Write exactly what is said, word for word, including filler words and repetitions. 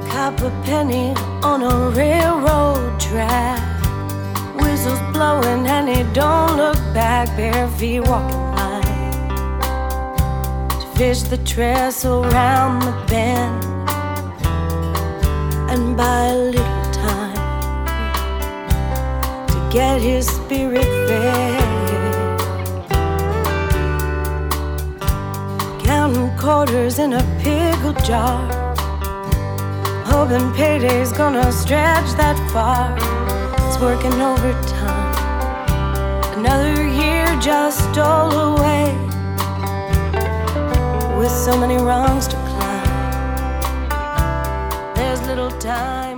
Copper penny on a railroad track, whistles blowing and he don't look back. Bare feet walking high to fish the trestle round the bend, and buy a little time to get his spirit fed. Counting quarters in a pickle jar, hoping payday's gonna stretch that far. It's working overtime. Another year just stole away, with so many rungs to climb. There's little time